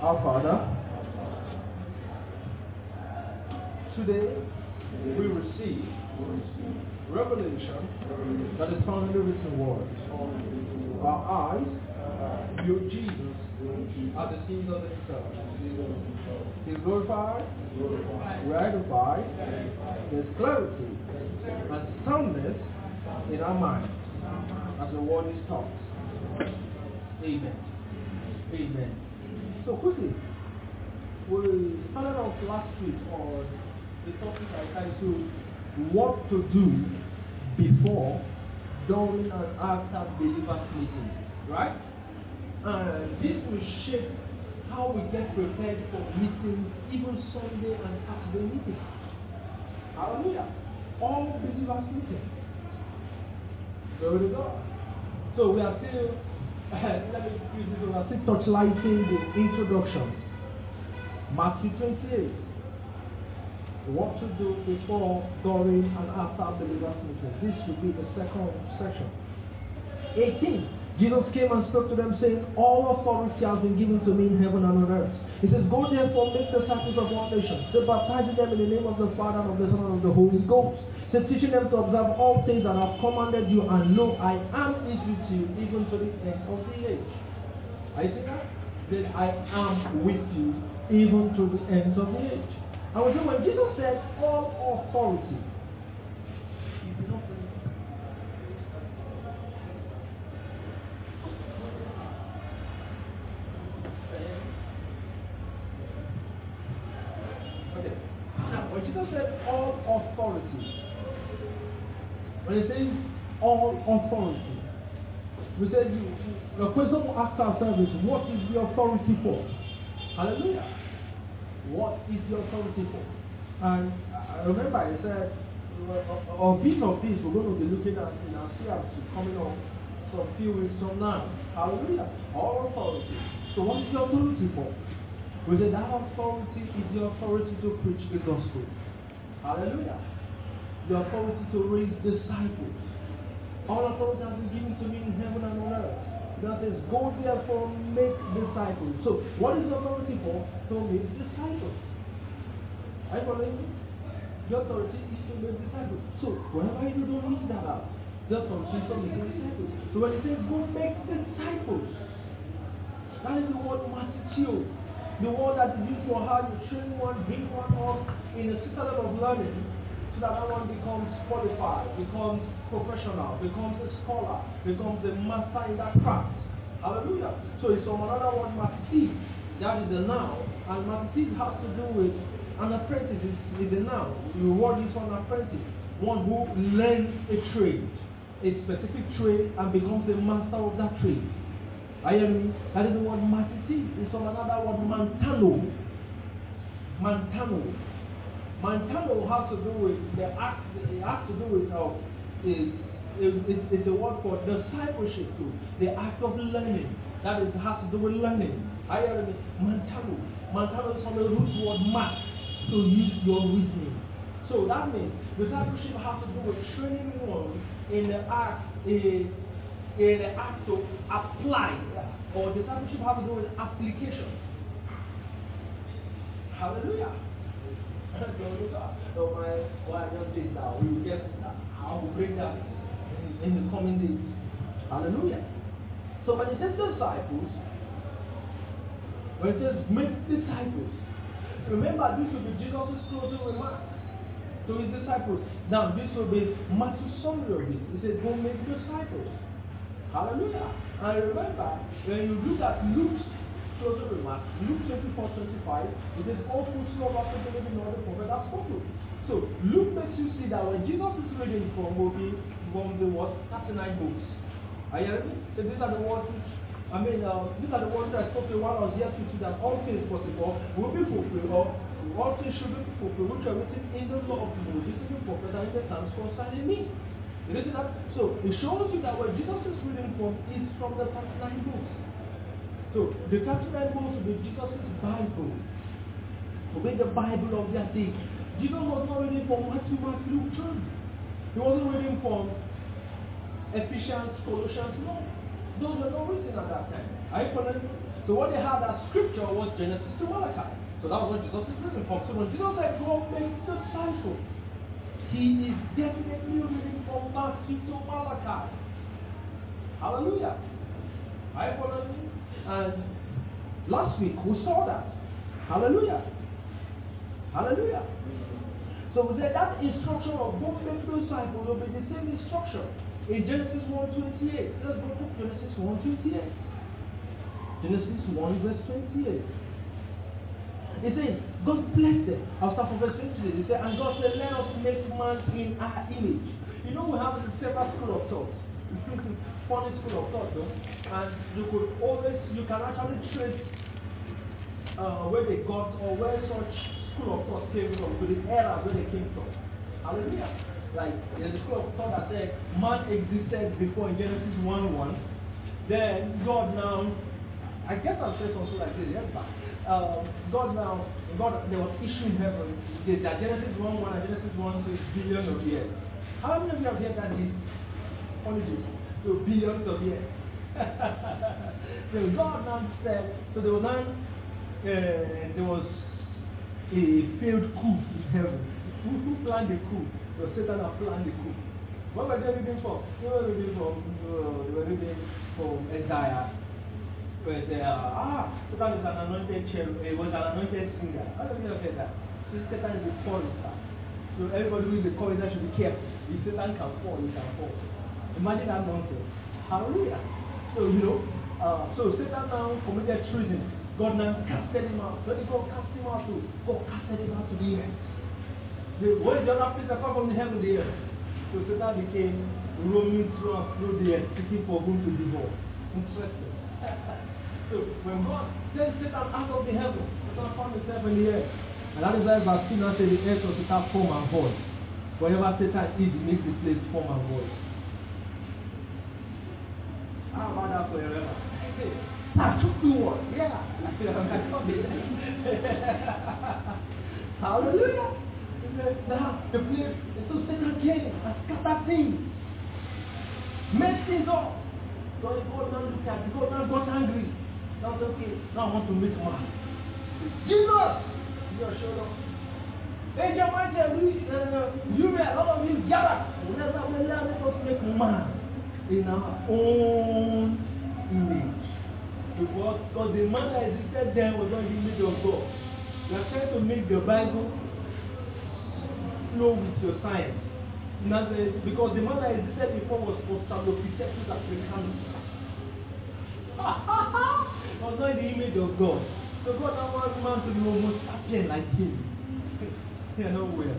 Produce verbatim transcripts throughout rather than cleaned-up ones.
Our Father, today we receive revelation that is found in the written word. Our eyes view Jesus as the scenes of himself. He's glorified, we're edified, there's clarity and soundness in our minds as the word is taught. Amen. Amen. So quickly, we started off last week on the topic I titled what to do before, during, and after believers meeting. Right? And this will shape how we get prepared for meetings, even Sunday and Saturday meetings. Hallelujah. All believers meetings. Glory to God. So we are still, let me use this, we are still touchlighting the introductions. Matthew twenty-eight. What to do before, during, and after believers meeting. This will be the second section. eighteen. Jesus came and spoke to them, saying, all authority has been given to me in heaven and on earth. He says, go therefore, make disciples of all nations, so baptizing them in the name of the Father, and of the Son, and of the Holy Ghost. So teaching them to observe all things that I have commanded you, and lo, I am with you even to the end of the age. I see that? Then I am with you even to the end of the age. And we say, when Jesus said all authority, he did not say okay. Now, when Jesus said all authority, when he says all authority, we said you, the question we ask ourselves is, what is the authority for? Hallelujah. What is the authority for? And I remember I said, a, a bit of this we're going to be looking at in our C R T coming up for a few weeks from now. Hallelujah. All authority. So what is the authority for? We said that authority is the authority to preach the gospel. Hallelujah. The authority to raise disciples. All authority has been given to me in heaven and on earth. That says, go therefore make disciples. So, what is the authority for? To make disciples. Are you following me? The authority is to make disciples. So, whenever you don't miss that out, the authority is to make disciples. So, when it says, go make disciples, that is the word matitio. The word that is used for how you train one, bring one up in a citadel of learning, so that that one becomes qualified, becomes professional, becomes a scholar, becomes a master in that craft. Hallelujah. So it's from another one, matitis. That is the noun. And matitis has to do with an apprentice is, is the noun. The word is for an apprentice. One who learns a trade, a specific trade, and becomes a master of that trade. I am that is the word matitis. It's from another word, mantano. Mantano. Mantano has to do with the act, it has to do with uh, is it's, it's a word for discipleship too. The act of learning. That is has to do with learning. I hear me. Mantano. Mantano is from the root word mat, to use your reasoning. So that means discipleship has to do with training one in the act in, in the act to apply, or discipleship has to do with application. Hallelujah. So my why I just did that, we will get that. I will bring that in, in the coming days. Hallelujah. So when it says disciples, when it says make disciples, remember this will be Jesus' closing remarks to his disciples. Now this will be Matthew's summary of it. He says, go make disciples. Hallelujah. And remember, when you look at Luke's closing remarks, Luke twenty-four twenty-five, it says, all foods love after the living all the prophet has spoken. So Luke makes you see that when Jesus is reading from will be from the what? thirty-nine books. Are you hearing me? So these are the words which I mean uh, these are the words that I spoke to while I was here to see that all things possible will be fulfilled, or all things should be fulfilled, which are written in the law of Moses, in the prophets, and in the times concerning me. You see that? So it shows you that what Jesus is reading from is from the thirty-nine books. So the thirty-nine books will be Jesus' Bible. To be the Bible of their day. Jesus was not reading from Matthew, Mark, Luke, John. He wasn't reading from Ephesians, Colossians, no. Those were not written at that time. Are you following? So So what they had as scripture was Genesis to Malachi. So that was what Jesus is reading from. So when Jesus said, go make disciples, he is definitely reading from Matthew to Malachi. Hallelujah. Are you following me? And last week we saw that. Hallelujah. Hallelujah. So we said that instruction of go make disciples will be the same instruction in Genesis one twenty-eight. Let's go to Genesis one twenty-eight. Genesis one verse twenty-eight. It says, God blessed them. I'll start from verse twenty-eight. It said, and God said, let us make man in our image. You know we have a separate school of thought. It's a funny school of thought though. And you could always, you can actually trace uh, where they got or where such school of thought came from, to the era where they came from. Hallelujah. Like, there's a school of thought that said, man existed before in Genesis one one. Then God now, I guess I'll say something like this, yes, but uh, God now, God, there was issue in heaven. There's that Genesis one one and Genesis one two is billions of years. How many of you have heard that this? Only this. So billions of years. So God now said, so there was now, uh, there was a failed coup in heaven. Who, who planned the coup? So Satan had planned the coup. What were they reading from? They were reading from, uh, they were reading from Isaiah. Where they are, ah, Satan is an anointed cherub, he was an anointed singer. How do you say that? So Satan is a chorister. So everybody who is a chorister should be careful. If Satan can fall, he can fall. Imagine that nonsense. Hallelujah. So, you know, uh, so Satan now committed treason. God now casted him out. When God cast him out to, God casted him out to the earth. The, what is the other place apart from the heaven, the earth? So Satan became roaming through and through the earth, seeking for whom to devour. Interesting. So when God sent Satan out of the heaven, Satan found himself in the earth. And that is why verse two now says the earth was without form and void. Wherever Satan is, he makes the place form and void. How about that forever? Hey, that took you what? Yeah. Hallelujah. Now the place, so Satan came and scattered things. Messed things up. So God now looked at it. God now got angry. Now it's okay. Now I want to make man. Jesus! You are showed up. Hey, Jamaica, we, uh, you may, a lot of you gather. Whenever we let us make man in our own image. Because, because the man that existed then was not the image of God. You are trying to make the Bible flow with your science. Because the man that existed before was Australopithecus africanus. Was not the image of God. So God now wants man to be almost sapient like him. You know where.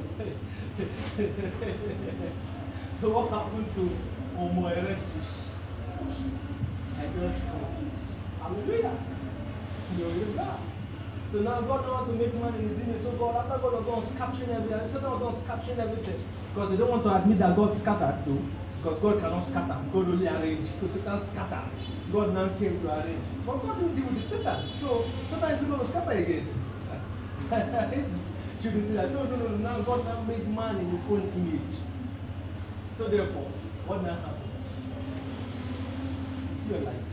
So what happened to Homo erectus? I just hallelujah. Glory to God. So now God now wants to make man in his image. So God, after God was done capturing everything, Satan was done capturing everything. Because they don't want to admit that God scattered too. Because God cannot scatter. God only arrange. So Satan scattered. God now came to arrange. But God didn't deal with the Satan. So Satan is going to scatter again. You can see that. No, no, no, no. Now God now made man in his own image. So therefore, what now happens? It's your life.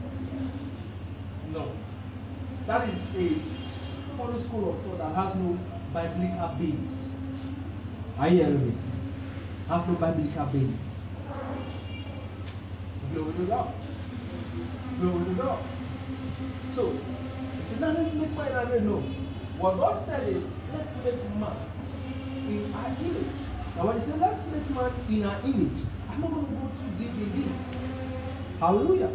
No. That is a foreign school of thought that has no biblical base. Are you hearing me? Has no biblical base. Glory to God. Glory to God. So, it doesn't make my mind know. What God said is, let's make man in our image. Now when he said, let's make man in our image, I'm not going to go too deep in this. Hallelujah.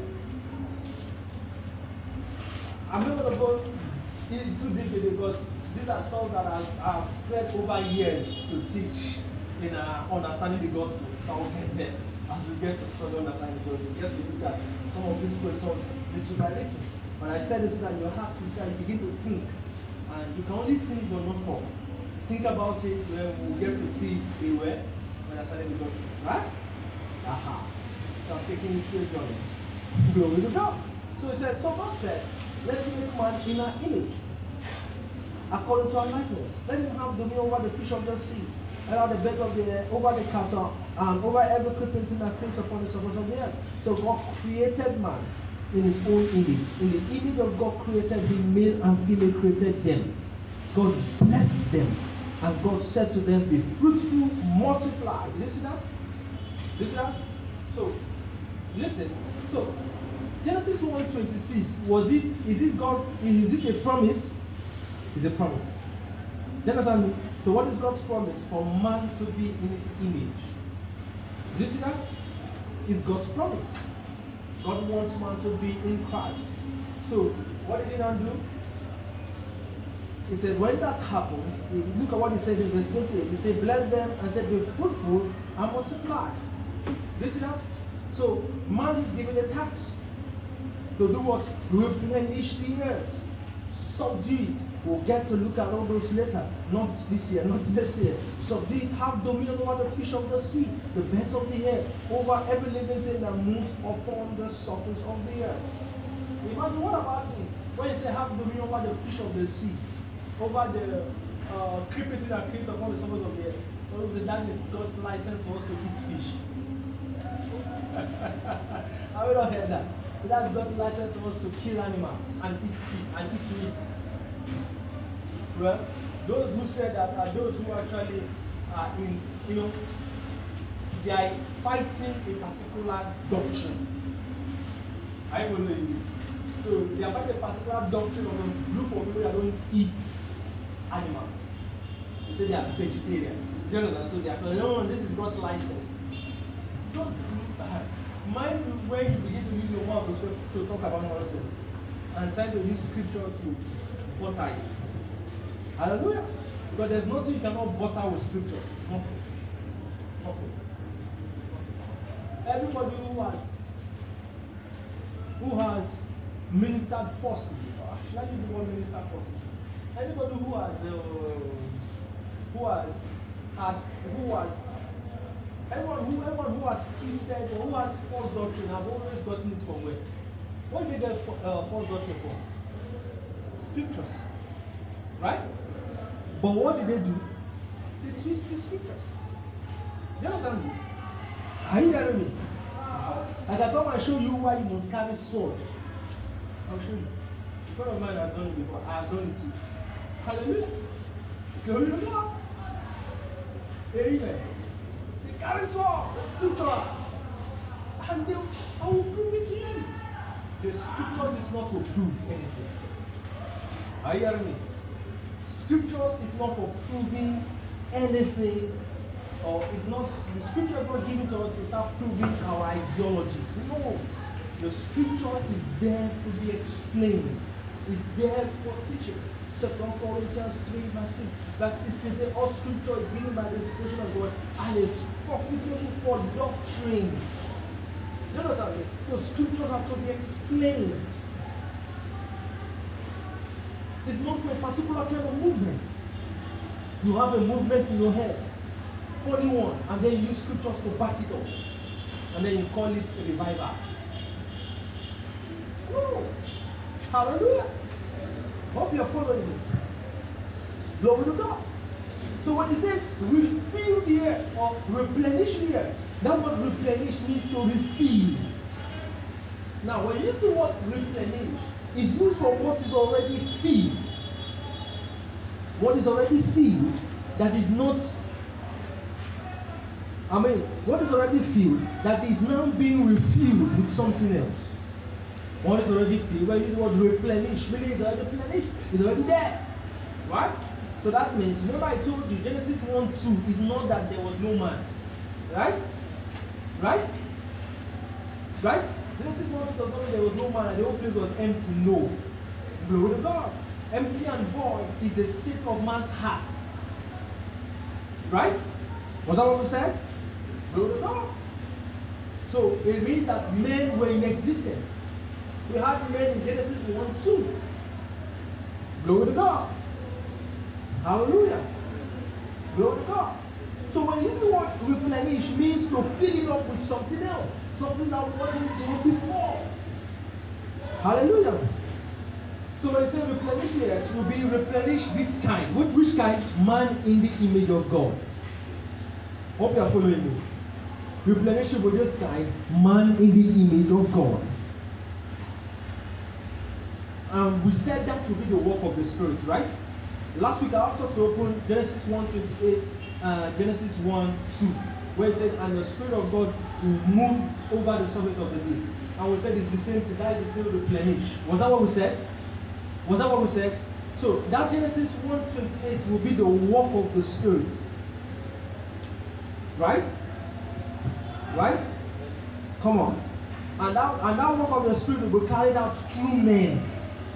I'm not going to go too deep in it because these are stuff that I've, I've spent over years to teach in uh, understanding the gospel. So I'll get there. As we get to further understand the gospel, just to look at some of these questions little by little. But I said this so that your heart will start, you begin to think. And you can only think but not talk. Think about it when we get to see a word when I started the gospel. Right? Aha. So I'm taking you through a journey. Glory to God. So it said, so God said, let's make man in our image, according to our likeness. Let him have dominion over the fish of the sea, and over the birds of the air, over the cattle, and over every creeping thing that creeps upon the surface of the earth. So God created man in his own image. In the image of God created him, male and female created them. God blessed them, and God said to them, be fruitful, multiply. Did you see that? Did you see that? So, listen. So, Genesis one twenty-six, was it, is it God, is it a promise? It's a promise. Do you understand me? So what is God's promise? For man to be in his image. Do you see that? It's God's promise. God wants man to be in Christ. So, what did he now do? He said, when that happens, look at what he said in verse twenty-eight. He said, bless them and said, be fruitful and multiply. Do you see that? So, man is given a task to do what? Replenish the earth. Subdue it. We'll get to look at all those later. Not this year, not next year. Subdue it, have dominion over the fish of the sea, the birds of the air, over every living thing that moves upon the surface of the earth. Imagine, what about it? When you say have dominion over the fish of the sea, over the uh, creeping thing that creeps upon the surface of the earth. So that is God's license for us to eat fish. I will not hear that. So that's God's license for us to kill animals and eat fish and eat meat. Well, those who said that are those who actually are in, you know, they are fighting a particular doctrine. I believe. So they are fighting a particular doctrine of a group of people that don't eat animals. They say they are vegetarian. You know, so they are saying, no, this is God's license. Don't mind when you begin to use your mouth to, to talk about nonsense and try to use scripture to butter it. Hallelujah. Because there's nothing you cannot butter with scripture. Nothing. Nothing. Everybody who has who has ministered falsely, or should I use the word minister falsely? Anybody who has uh, who has has who has everyone who everyone who has twisted or who has false doctrine have always gotten it from where? What did they get uh, false doctrine from? Scriptures. Right? But what did they do? They twist the scriptures. Do you understand me? Are you hearing me? I can come and show you why you must carry sword. I'll show you. A friend of mine has done it before. I have done it too. Hallelujah. Glory to God. Amen. They carry sword, the scripture. And they, I will prove it to you. The scripture is not to prove anything. Are you hearing me? Scripture is not for proving anything, or it's not, the scripture is not given to us to start proving our ideology. No. The scripture is there to be explained. It's there for teaching. Second Corinthians three verse six. Verse six says all scripture is given by the inspiration of God and is profitable for doctrine. You know what I mean? So scriptures have to be explained. It's not for a particular kind of movement. You have a movement in your head, funny one, and then you use scriptures to back it up, and then you call it a revival. No. Hallelujah. Hope you're following me. Glory to God. So when he says refill the earth or replenish the earth, that word replenish means to refill. Now when you use the word replenish, it's used for what is already filled. What is already filled that is not, I mean, what is already filled that is now being refilled with something else. What is already filled, when you use the word replenish, meaning it's already replenished, it's already there. Right? So that means, remember I told you, Genesis one two is not that there was no man. Right? Right? Right? Genesis one two does not mean there was no man and the whole place was empty. No. Glory to God. Empty and void is the state of man's heart. Right? Was that what we said? Glory to God. So it means that men were in existence. We had men in Genesis one two. Glory to God. Hallelujah. Glory to God. So when you use the word replenish, means to fill it up with something else. Something that wasn't there before. Hallelujah. So when you say replenish the earth, will be replenish this kind. Which, which kind? Man in the image of God. Hope you are following me. Replenish with this kind, man in the image of God. And we said that will be the work of the Spirit, right? Last week I asked us to open Genesis one twenty-eight, uh, Genesis one two, where it says, and the Spirit of God will move over the surface of the deep. And we said it's the same thing, that is the same replenish. Was that what we said? Was that what we said? So that Genesis one twenty-eight will be the work of the Spirit. Right? Right? Come on. And that, and that work of the Spirit will be carried out through men.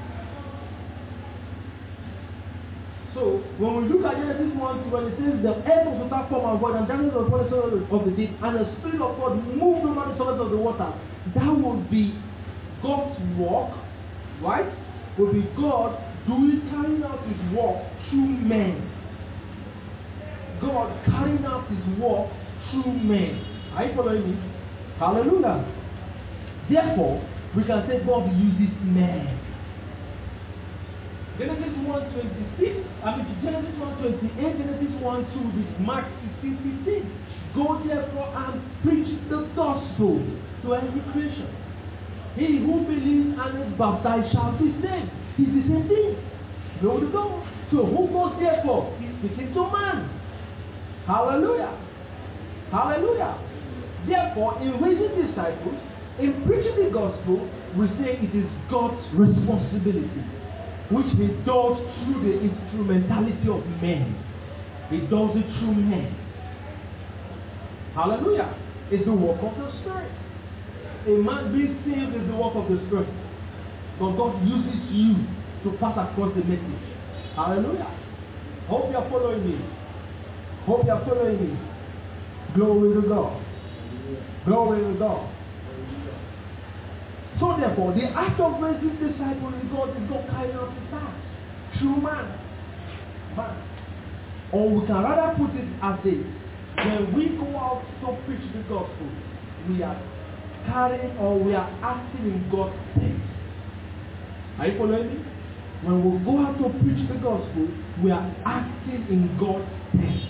So when we look at Genesis one, when it says the earth was without form and void, and darkness was upon the surface of the deep, and the Spirit of God moved over the surface of the water, that would be God's work, right? Would be God doing, carrying out His work through men. God carrying out His work through men. Are you following me? Hallelujah. Therefore, we can say God uses men. Genesis one twenty-six, I mean Genesis one twenty-eight, Genesis one two, with Mark sixteen fifteen. Go therefore and preach the gospel to every creation. He who believes and is baptized shall be saved. It's the same thing. Glory to God. So who goes therefore? He's speaking to man. Hallelujah. Hallelujah. Therefore, in raising disciples, in preaching the gospel, we say it is God's responsibility, which He does through the instrumentality of men. He does it through men. Hallelujah. It's the work of the Spirit. A man being saved is the work of the Spirit. But God uses you to pass across the message. Hallelujah. Hope you are following me. Hope you are following me. Glory to God. Glory to God. So therefore, the act of raising disciples in God is God carrying out His task through man. Man. Or we can rather put it as this: when we go out to preach the gospel, we are carrying or we are acting in God's stead. Are you following me? When we go out to preach the gospel, we are acting in God's stead.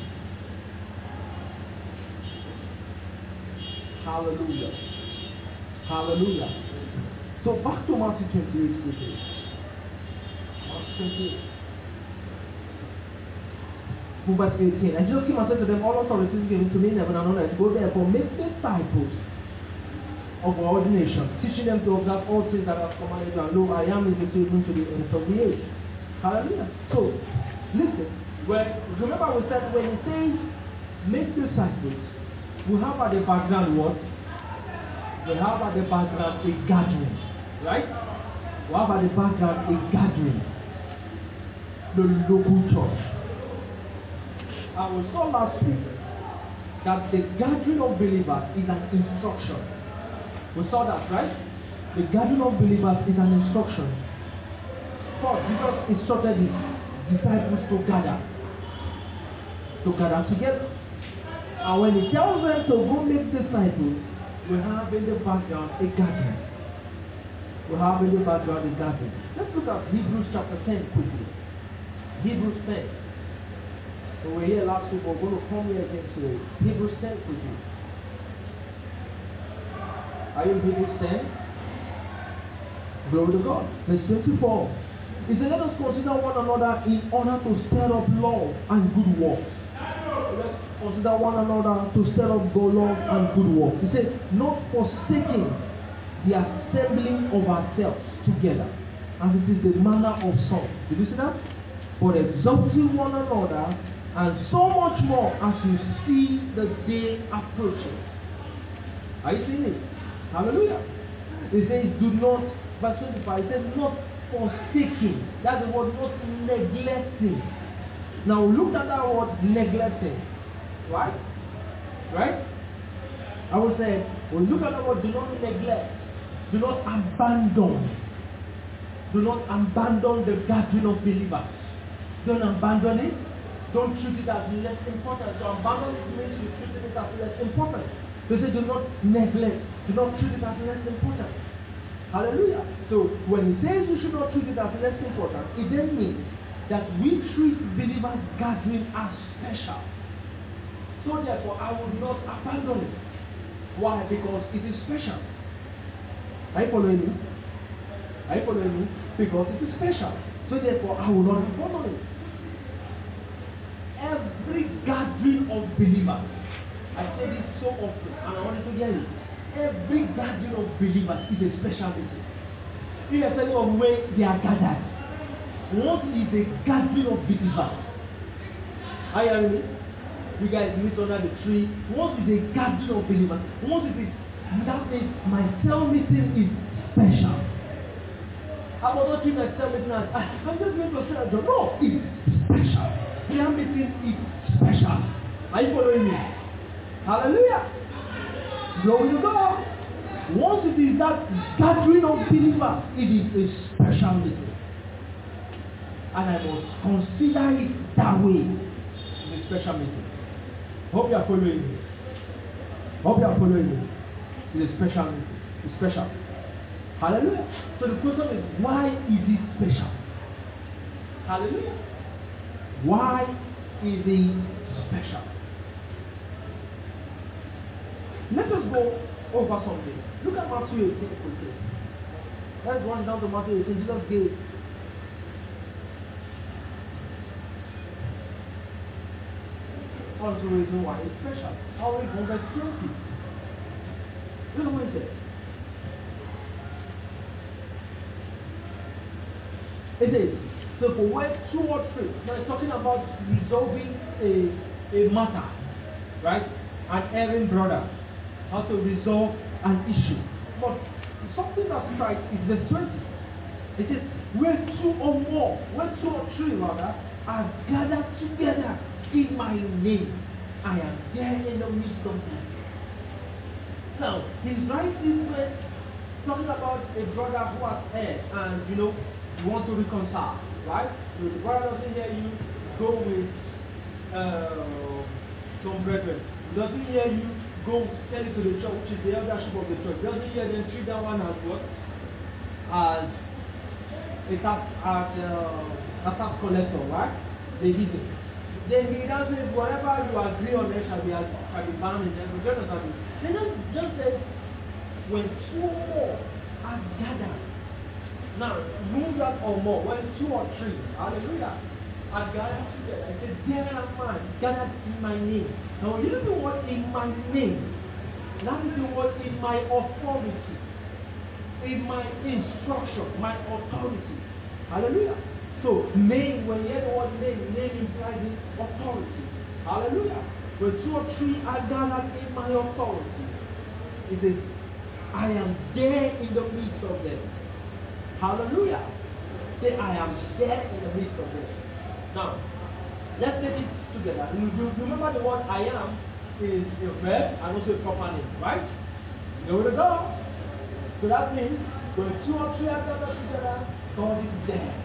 Hallelujah. Hallelujah. So back to Matthew twenty-eight quickly. Matthew twenty-eight. From verse eighteen. And Jesus came and said to them, all authority is given to me in heaven and on earth. Go therefore, make disciples of our ordination, teaching them to observe all things that I have commanded you. And lo, I am with you even to the end of the age. Hallelujah. So, listen. When, remember we said when it says, make disciples, we have at the background what? We have at the background a gathering. Right? We have at the background a gathering. The local church. And we saw last week that the gathering of believers is an instruction. We saw that, right? The gathering of believers is an instruction. First, Jesus instructed His disciples to gather. To gather together. And when He tells them to go make disciples, we have in the background a gathering. We have in the background a gathering. Let's look at Hebrews chapter ten quickly. Hebrews ten. We were here last week, we're going to come here again today. Hebrews ten quickly. Are you in Hebrews ten? Glory to God. Verse twenty-four. It says, let us consider one another in order to stir up love and good works. Let's consider one another to stir up good love and good works. He said, not forsaking the assembling of ourselves together, as it is the manner of some. Did you see that? But exalting one another, and so much more as you see the day approaching. Are you seeing it? Hallelujah. It says, do not, verse twenty-five, it says, not forsaking. That's the word, not neglecting. Now look at that word, neglecting. Right? Right? I would say, when you look at that word, do not neglect. Do not abandon. Do not abandon the gathering of believers. Don't abandon it. Don't treat it as less important. So abandon it means you treat it as less important. They say do not neglect. Do not treat it as less important. Hallelujah. So when he says we should not treat it as less important, it then means that we treat believers gathering as special. So therefore I will not abandon it. Why? Because it is special. Are you following me? Are you following me? because it is special. So therefore, I will not follow it. Every gathering of believers, I say this so often, and I want you to get it. Every gathering of believers is a special meeting. Irrespective of where they are gathered. What is a gathering of believers? Are you hearing me? You guys meet under the tree. What is a gathering of believers? What is it? That means my cell meeting is special. I will not treat my cell meeting as I'm just going to a cell job. No, it's special. Prayer meeting is special. Are you following me? Hallelujah. Glory to God. Once it is that gathering of believers, it is a special meeting. And I must consider it that way. It's a special meeting. Hope you are following me. Hope you are following me. It's a special meeting. It's special. Hallelujah. So the question is, why is it special? Hallelujah. Why is it special? Let us go over something. Look at Matthew eighteen quickly. Let's run down to Matthew eighteen. Jesus gave one of the reasons why it's special. I'll read from verse twenty. Look at what he said. It says, so for where two or three, now it's talking about resolving a, a matter, right? An erring brother, how to resolve an issue. But something that strikes is verse twenty. It says, where two or more, where two or three rather, are gathered together in my name, I am there in the midst of them. Now, he's writing this talking about a brother who has erred and, you know, you want to reconcile, right? So the brother doesn't hear you, go with uh, some brethren. He doesn't hear you, go tell it to the church, which is the eldership of the church. He doesn't hear them treat that one as what? As a tax, as uh, a tax collector, right? They did it. Then he doesn't, whatever you agree on it shall be, shall be bound in them. You understand me? Then just, just says, when two or more are gathered. Now, move that or more, when two or three, hallelujah, are gathered together. I said, there am I, gathered in my name. Now, you know the word in my name? That is the word in my authority, in my instruction, my authority. Hallelujah. So, name, when you hear the word name, name implies authority. Hallelujah. When two or three are gathered in my authority, it says, I am there in the midst of them. Hallelujah. Say, I am there in the midst of them. Now, let's take it together. You, you remember the word I am is a verb and also a proper name, right? Glory to God. So that means when two or three are gathered together, God is there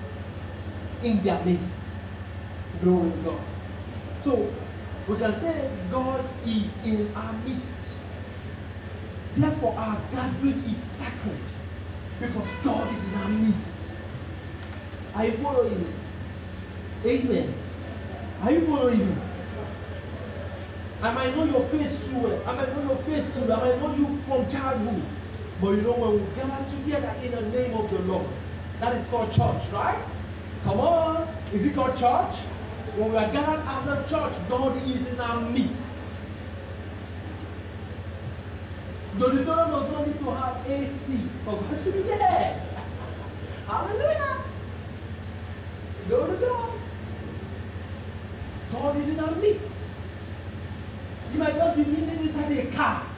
in their midst. Glory to God. So, we can say God is in our midst. Therefore, our gathering is sacred. Because God is in our midst. Are you following me? Amen. Are you following me? I might know your face too well. I might know your face too well. I might know you from childhood. But you know, when we gather together in the name of the Lord, that is called church, right? Come on. Is it called church? When we are gathered as a church, God is in our midst. The auditorium does not need to have A C for God to be there. Hallelujah. Glory to God. God is in our midst. You might just be meeting inside a car.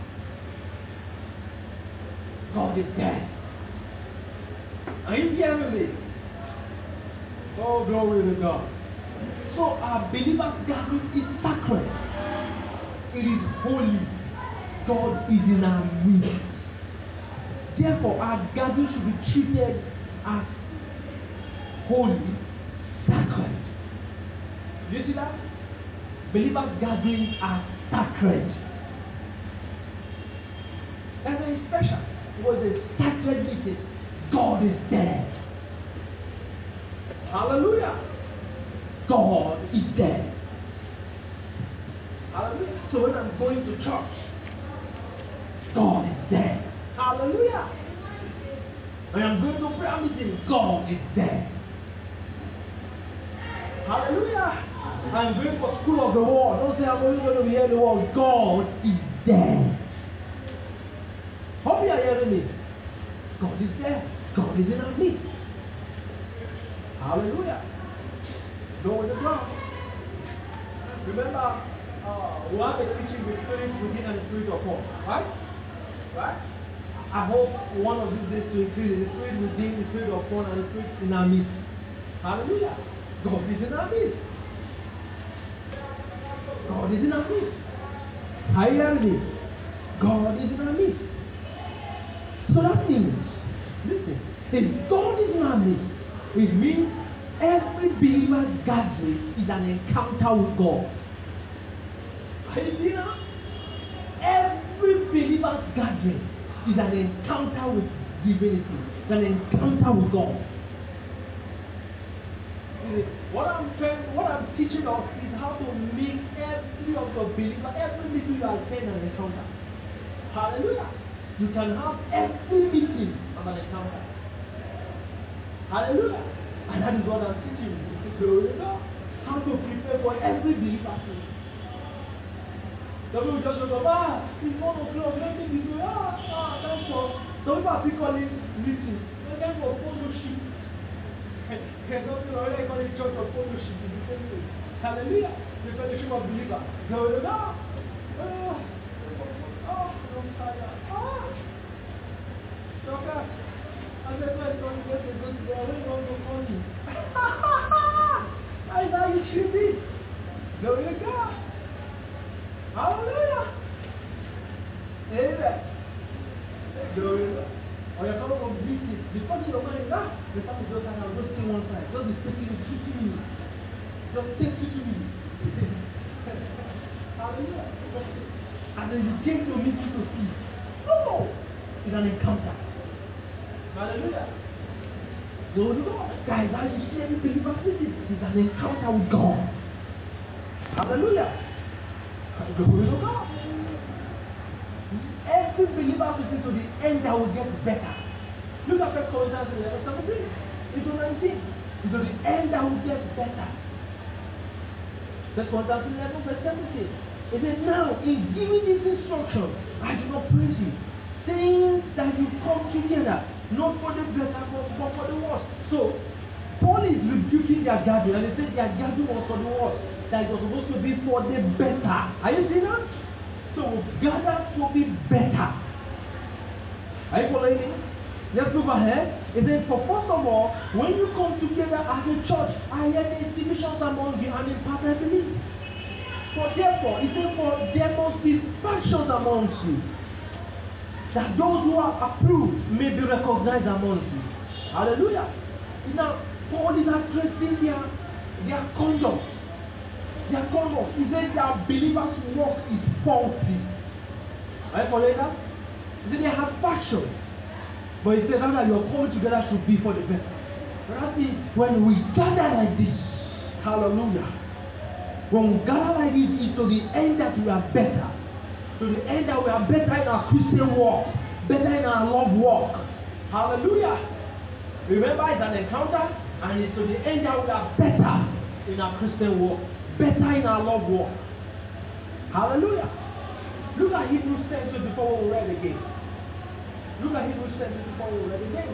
God is there. Are you hearing me? Oh, glory to God. So our believers' gathering is sacred. It is holy. God is in our midst. Therefore, our gathering should be treated as holy, sacred. Do you see that? Believers' gatherings are sacred. That's very special. It was a sacred meeting. God is there. Hallelujah. God is there. Hallelujah. So when I'm going to church, God is there. Hallelujah. I am going to prayer meeting. God is there. Hallelujah. I'm going for school of the world. Don't say I'm only going to be here in the world. God is there. Hope you are hearing me. God is there. God is in our midst. Hallelujah. Go with the ground. Remember, uh, we have a teaching with spirit within and the spirit upon. Right? Right? I hope one of these days to increase the spirit within, the spirit upon, and the spirit in our midst. Hallelujah. God is in our midst. God is in our midst. Are you hearing me? God is in our midst. So that means, listen, if God is in our midst, it means every believer's gathering is an encounter with God. Are you seeing that? Every believer's gathering is an encounter with divinity, it's an encounter with God. What I'm trying, what I'm teaching us is how to make every of the believer, every meeting you attend an encounter. Hallelujah. You can have every meeting as an encounter. Hallelujah. And that is what I'm teaching you. Glory to God. How to prepare for every believer. Some people just go, ah, it's one o'clock, let me be doing, ah, ah, that's all. Some people are still calling meetings. They're going for fellowship. There's something already called a church of fellowship in the same way. Hallelujah. The fellowship of believers. Glory to God. Ah, ah, I'm tired. Ah. Doctor, I said, my son, you get to go to the I don't want to call you. I know you should be. Glory to God. Hallelujah. Amen. Glory to God. Or you're coming from meeting. The first thing you're going to ah, the person just like, I'll just stay one side. Just be speaking in two, two minutes. Just take two, two minutes. Hallelujah. And then you came to a meeting to see. No! It's an encounter. Hallelujah. Glory to God. Guys, how you see every believer's meeting is an encounter with God. Hallelujah. Glory to God. Every believer's meeting to the end that will get better. Look at First Corinthians eleven seventeen into nineteen. To the end that will get better. First Corinthians eleven verse seventeen. It says, now in giving this instruction, I do not praise you, saying that you come together, not for the better, but for the worse. So, Paul is rebuking their gathering, and he said their gathering was for the worse, that it was supposed to be for the better. Are you seeing that? So, gather to be better. Are you following me? Let's move ahead. It says, for first of all, when you come together as a church, I hear the divisions among you, and in part I believe. For therefore, it says, for there must be factions amongst you, that those who are approved may be recognized amongst you. Hallelujah. Now, Paul is addressing their, their conduct. Their conduct. He says their believers' work is faulty. Are you following that? He said they have factions. But he said that your coming together should be for the better. But that means when we gather like this, hallelujah. When we gather like this, it's to the end that we are better. To the end that we are better in our Christian walk, better in our love walk. Hallelujah. Remember, it's an encounter, and it's to the end that we are better in our Christian walk, better in our love walk. Hallelujah. Look at Hebrews ten twenty-four, we read again. Look at Hebrews ten twenty-four, we read again.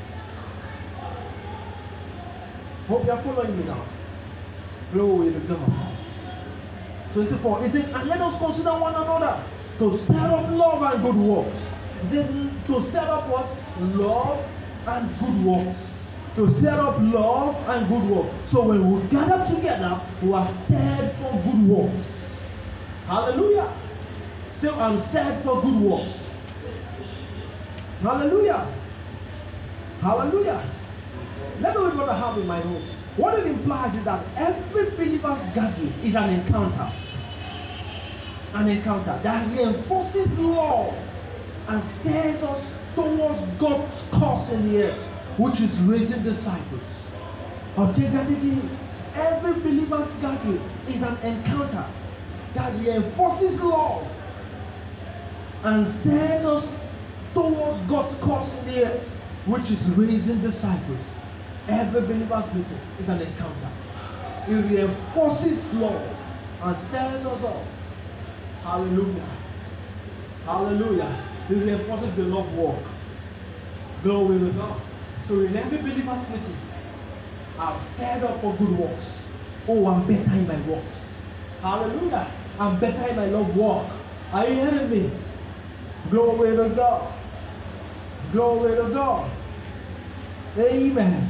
Hope you are following me now. Glory to God. twenty-four. It says, and let us consider one another to stir up love and good works. It says, to stir up what? Love and good works. To stir up love and good works. So when we gather together, we are stirred for good works. Hallelujah. So I'm stirred for good works. Hallelujah. Hallelujah. Let me read what I have in my notes. What it implies is that every believer's gathering is an encounter. An encounter that reinforces love and steers us towards God's cause in the earth, which is raising disciples. Objectively, every believer's gathering is an encounter that reinforces love and steers us towards God's cause in the earth. which is raising disciples. Every believer's meeting is an encounter. It reinforces love and stirs us up. Hallelujah. Hallelujah. It reinforces the love walk. Glory to God. So in every believer's meeting, I'm stirred up for good works. Oh, I'm better in my works. Hallelujah. I'm better in my love walk. Are you hearing me? Glory to God. Glory to God. Amen.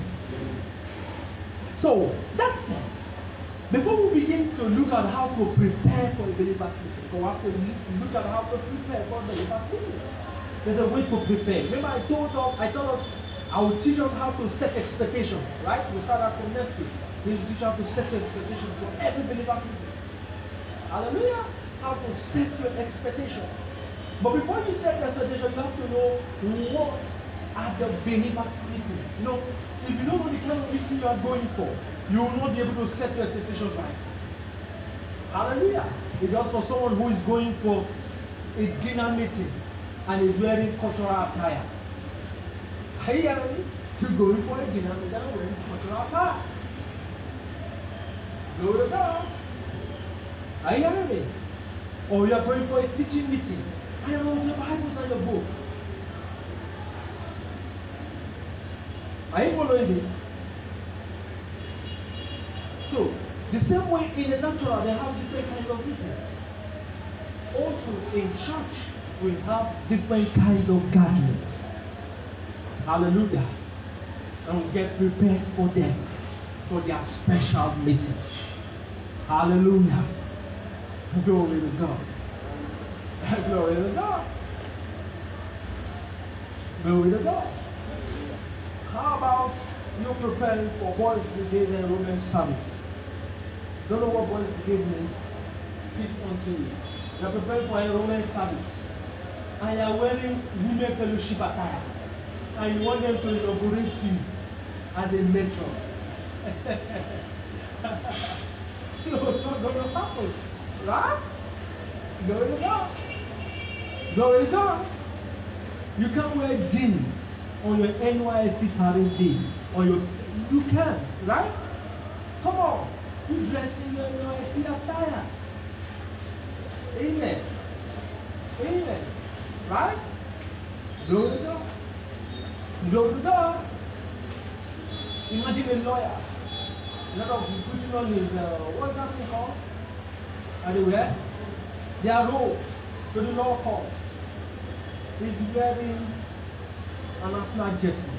So, that's it. Before we begin to look at how to prepare for a believer's meeting, we have to look at how to prepare for a believer's meeting. There's a way to prepare. Remember I told us, I told us, I will teach us how to set expectations, right? We'll start out from next week. We'll teach you how to set expectations for every believer's meeting. Hallelujah. How to set your expectations. But before you set your expectations, you have to know what are the believer's meeting. You know, if you don't know the kind of meeting you are going for, you will not be able to set your expectations right. Hallelujah. It's just for someone who is going for a dinner meeting and is wearing cultural attire. Are you hearing me? You're going for a dinner meeting and wearing cultural attire. Glory to God. Are you hearing me? Or you are going for a teaching meeting and you have your Bibles and your book. Are you following me? So, the same way in the natural, they have different kinds of meetings. Also, in church, we have different kinds of gatherings. Hallelujah. And we get prepared for them, for their special meeting. Hallelujah. Glory to God. Glory to God. Glory to God. How about you preparing for boys' brigade and women's service? Don't know what boys' brigade means? Speak unto you. You're preparing for a women's service. And you're wearing women fellowship attire. And you want them to inaugurate you as a matron. No, it's not going to happen. Right? Glory to God. Glory to God. You can't wear jeans on your N Y S C parade day. On your, you can, right? Come on. You dress in your N Y S C attire. Amen. Amen. Right? Glory to God. Glory to God. Imagine a lawyer. Instead of putting on his, uh, what's that thing called? Are they wear? They are robe to the law court. He's wearing an Arsenal jersey.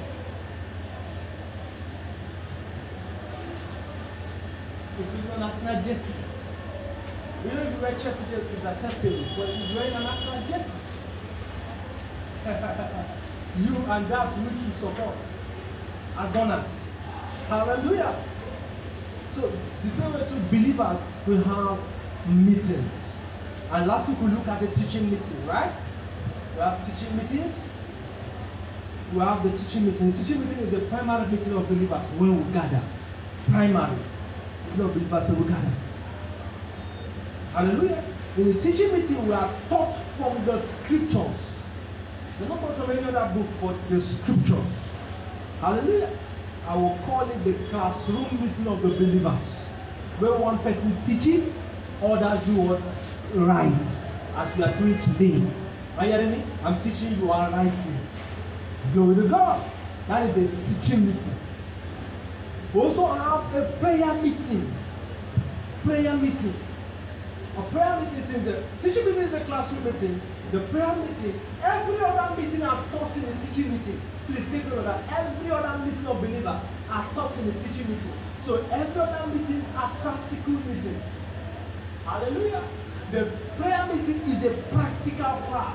He's wearing an Arsenal jersey. You know if you wear Chelsea jersey, it's acceptable, but he's wearing an Arsenal jersey. You and that's which you support are gonna. Hallelujah. So the same way to believers will have meetings. And last week we looked at the teaching meeting, right? We have teaching meetings. We have the teaching meeting. The teaching meeting is the primary meeting of believers when we gather. Primary meeting of believers when we gather. Hallelujah. In the teaching meeting we are taught from the scriptures. We're not taught from any other book but the scriptures. Hallelujah. I will call it the classroom meeting of the believers. Where one person teaches, others do what? Write. As we are doing today. Are you hearing me? I'm teaching, you are writing. Glory to God. That is the teaching meeting. We also have a prayer meeting. Prayer meeting. A prayer meeting is the teaching meeting is the classroom meeting. The prayer meeting, every other meeting are taught in the teaching meeting. Please take note that every other meeting of believers are taught in the teaching meeting. So every other meeting are practical meetings. Hallelujah. The prayer meeting is a practical class.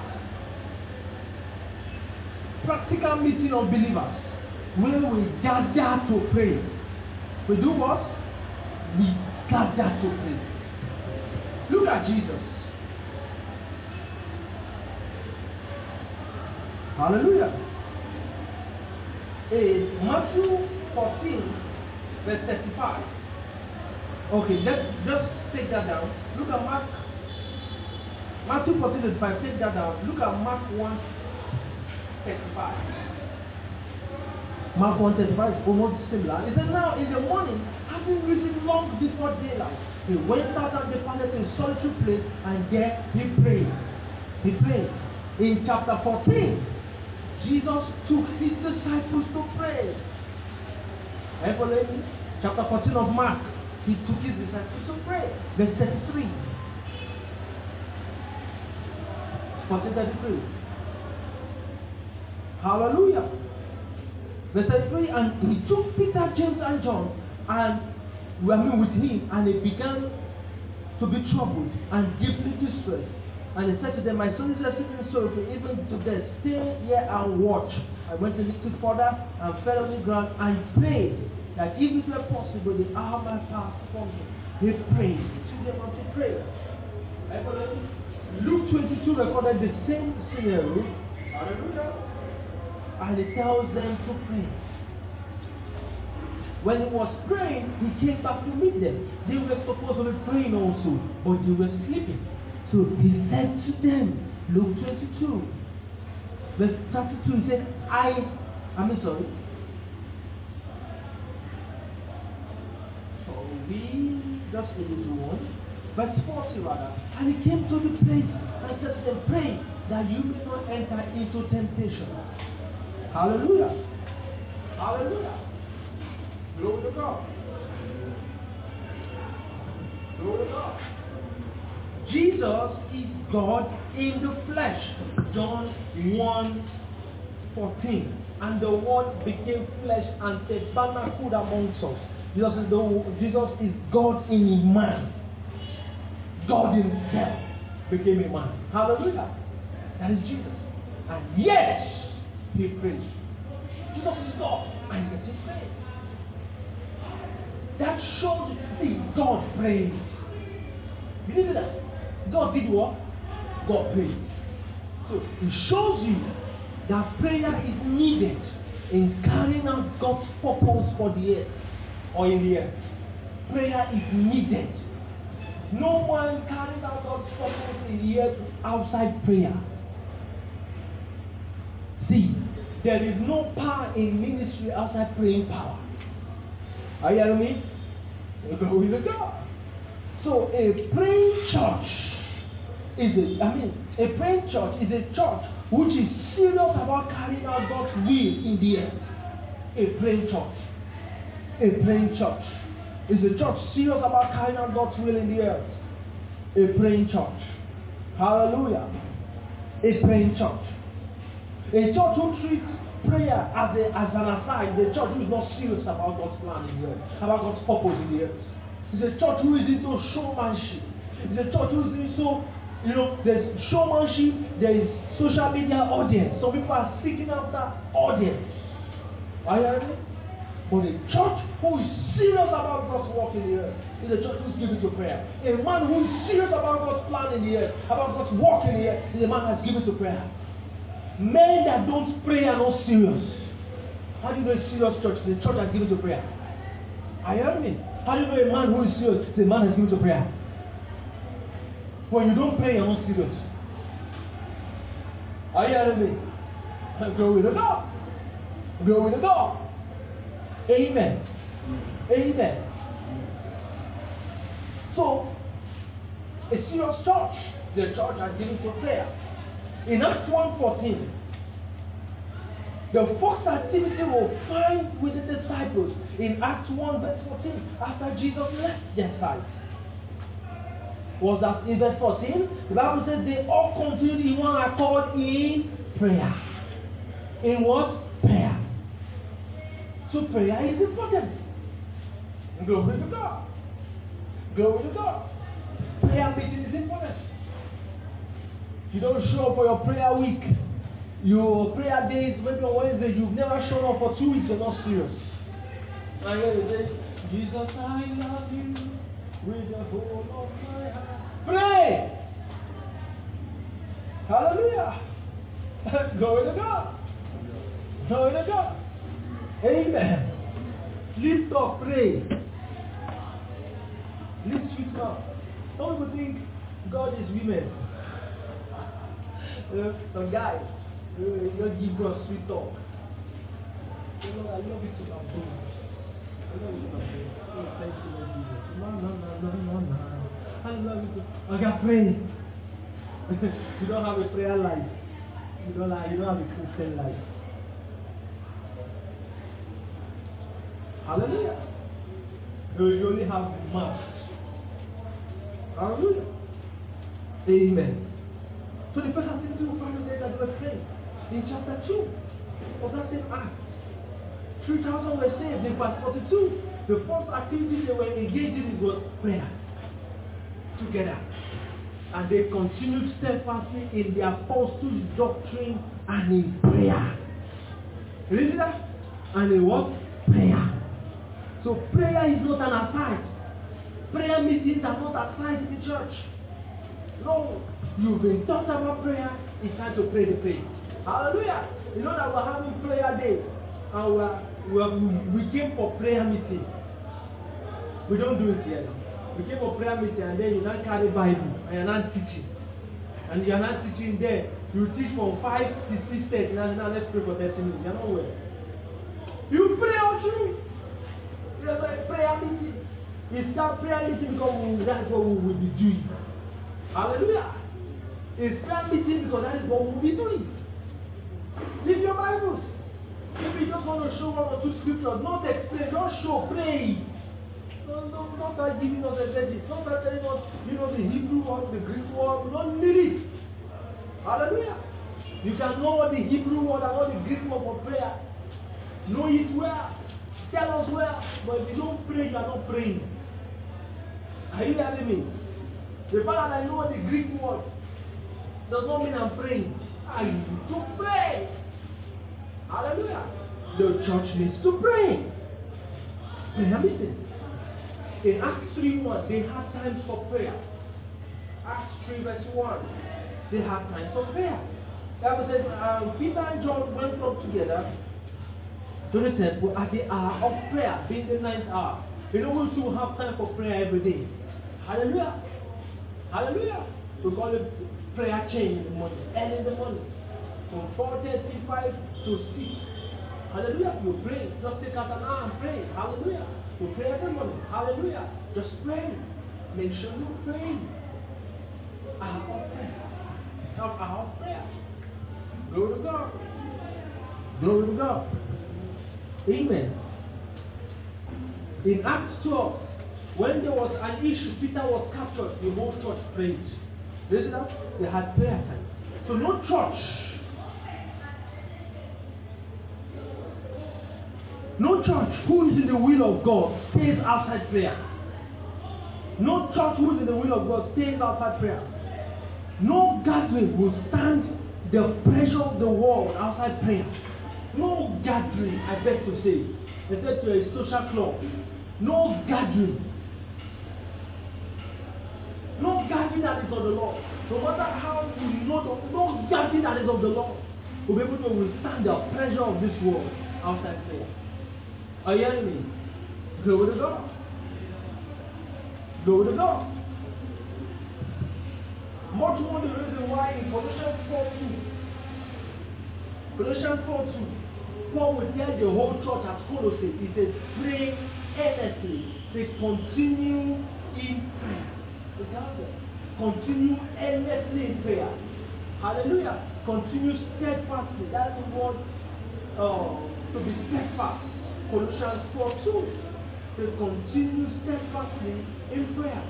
Practical meeting of believers where we gather to pray. We do what? We gather to pray. Look at Jesus. Hallelujah. In Matthew fourteen, verse thirty-five. Okay, let's just take that down. Look at Mark. Matthew fourteen, thirty-five. Take that down. Look at Mark one, thirty-five. Mark one thirty-five is almost similar. It says, now in the morning, having risen long before daylight, he went out and departed to a solitary place, and there he prayed. He prayed. In chapter fourteen, Jesus took his disciples to pray. Are you following me? Chapter fourteen of Mark, he took his disciples to pray. Verse thirty-three. fourteen thirty-three. Hallelujah. Verse thirty-three, and he took Peter, James, and John, and I mean with him, and they began to be troubled and deeply distressed. And he said to them, my son is sitting sorrowful, even to death. Stay here and watch. I went a little further and fell on the ground and prayed that if it were possible, the hour might pass from him. He prayed. He took them unto prayer. Luke twenty-two recorded the same scenario. Hallelujah. And he tells them to pray. When he was praying, he came back to meet them. They were supposed to be praying also, but they were sleeping. So he said to them, Luke twenty-two, verse thirty-two, he said, I, I'm sorry. So we just read it one. Verse forty rather. And he came to the place and said to them, pray that you may not enter into temptation. Hallelujah. Hallelujah. Glory to God. Glory to God. Jesus is God in the flesh. John one fourteen. And the word became flesh and tabernacled amongst us. Jesus is, the, Jesus is God in a man. God himself became a man. Hallelujah. That is Jesus. And yes, he prays. Jesus is God and yet he prays. That shows see God prays. You did that? God did what? God prayed. So it shows you that prayer is needed in carrying out God's purpose for the earth or in the earth. Prayer is needed. No one carries out God's purpose in the earth outside prayer. See, there is no power in ministry outside praying power. Are you hearing me? Glory to God. So a praying church is a, I mean, a praying church is a church which is serious about carrying out God's will in the earth. A praying church. A praying church is a church serious about carrying out God's will in the earth. A praying church. Hallelujah. A praying church. A church who treats prayer as, a, as an aside, the church who is not serious about God's plan in the earth, about God's purpose in the earth. It's a church who is into showmanship. It's a church who is into, you know, there's showmanship, there is social media audience. Some people are seeking after audience. Are you hearing me? But a church who is serious about God's work in the earth is a church who is given to prayer. A man who is serious about God's plan in the earth, about God's work in the earth, is a man who is given to prayer. Men that don't pray are not serious. How do you know a serious church? It's a church that's given to prayer. Are you hearing me? How do you know a man who is serious? It's a man that's given to prayer. When you don't pray, you're not serious. Are you hearing me? Glory to God. Glory to God. Amen. Amen. So, a serious church, the church has given to prayer. In Acts one fourteen, the first activity we'll find with the disciples in Acts one verse fourteen, after Jesus left their side, was that in verse fourteen, the Bible says they all continued in one accord in prayer. In what? Prayer. So prayer is important. Glory to God. Glory to God. Prayer meeting is important. You don't show up for your prayer week. Your prayer days, maybe on Wednesday, you've never shown up for two weeks, you're not serious. And here you say, Jesus, I love you with the whole of my heart. Pray! Hallelujah! Glory to God! Glory to God! Amen! Lift up, pray. Lift sweet mouth. Some people think God is women. Uh, some guys, uh, you don't give God sweet talk. Lord, I love you to my bones. I love you to my bones. Oh, thank you, Lord Jesus. No, no, no, no, no, no. I love you to... Okay, pray. You don't have a prayer life. You don't have, you don't have a Christian life. Hallelujah. You only have mouth. Hallelujah. Amen. So the first activity we find there that they were praying in chapter two of that same act. three thousand were saved in verse forty-two. The first activity they were engaged in was prayer together. And they continued steadfastly in the apostles' doctrine and in prayer. You see that? And in what? Prayer. So prayer is not an aside. Prayer meetings are not aside in the church. No. You've been taught about prayer. It's time to pray the prayer. Hallelujah. You know that we're having prayer day. And we're, we're, we came for prayer meeting. We don't do it here. We came for prayer meeting and then you now carry Bible and you're not teaching. And you're not teaching there. You teach from five to six thirty. Now, now let's pray for thirty minutes. You're not well. You pray all through. There's a prayer meeting. It's that prayer meeting because we, that's what we will be doing. Hallelujah. It's prayer meeting because that is what we will be doing. Leave your Bibles. If you just want to show one or two scriptures, not explain, don't show, pray. No, no, not start giving us a legend. Don't start telling us, you know, the Hebrew word, the Greek word. We don't need it. Hallelujah. You can know what the Hebrew word and what the Greek word for prayer. Know it well. Tell us well. But if you don't pray, you are not praying. Are you hearing me? The fact that I know the Greek word does not mean I'm praying. I need to pray. Hallelujah. The church needs to pray. Prayer meeting. In Acts three one, they had times for prayer. Acts three verse one, they had times for prayer. The Bible says um, Peter and John went up together to the temple at the hour of prayer, being the ninth hour. You know, we too have time for prayer every day. Hallelujah. Hallelujah. We call it prayer chain in the morning, early in the morning. From four thirty-five to six. Hallelujah. You pray. Just take out an hour and pray. Hallelujah. You pray every morning. Hallelujah. Just pray. Make sure you pray. Hour of prayer. Hour of prayer. Glory to God. Glory to God. Amen. In Acts twelve, when there was an issue, Peter was captured, the whole church prayed. Listen that? They had prayer time. So no church, no church who is in the will of God stays outside prayer. No church who is in the will of God stays outside prayer. No gathering will stand the pressure of the world outside prayer. No gathering, I beg to say, except to a social club. No gathering. No gathering that is of the Lord. No matter how you know, the, no gathering that is of the Lord will be able to withstand the pressure of this world outside prayer. Are you hearing me? Glory to God. Glory to God. Much more the reason why in Colossians four two, Colossians four two, Paul will tell the whole church at Colossae, he says, pray earnestly. They continue in prayer. He tells them, continue earnestly in prayer. Hallelujah. Continue steadfastly. That's the word uh, to be steadfast. Colossians four two. They continue steadfastly in prayer.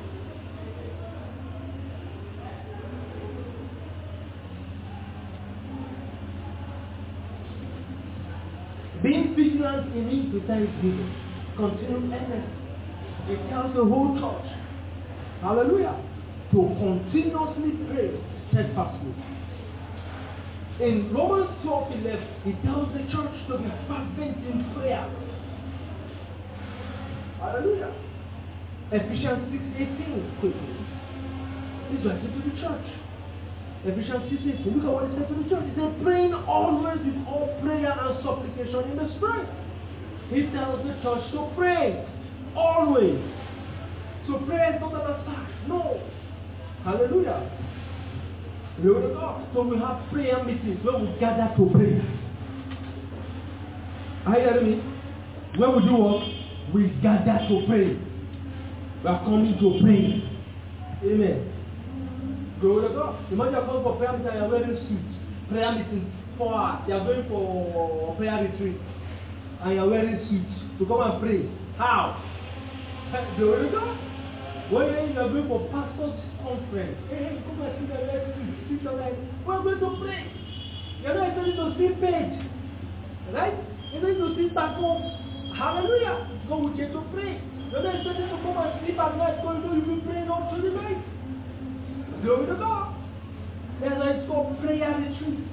Being vigilant in it with thanksgiving. Continue earnestly. It tells the whole church, hallelujah, to continuously pray steadfastly. In Romans twelve eleven, it tells the church to be fervent in prayer. Hallelujah. Ephesians six eighteen, quickly. He's writing to the church. Ephesians six eighteen, look at what he said to the church. He said, praying always with all prayer and supplication in the Spirit. He tells the church to pray always. So prayer is not an aside. No. Hallelujah. Glory to God. So we have prayer meetings where we gather to pray. Are you hearing me? Where would you walk? We gather to pray. We are coming to pray. Amen. Glory to God. Imagine you are going for prayer meeting and you are wearing suits. Prayer meeting for hours. You are going for prayer retreat and you are wearing suits to come and pray. How? Glory to God. When you are going for pastor's conference, hey, come and see the next week, sit alright. We are going to pray. You are not expecting to see page. Right? You are going to see tackle. Hallelujah. God will get to pray. You are not expecting to come and sleep at night, because you will be praying all through the night. Glory to God. That's why it's called prayer retreat.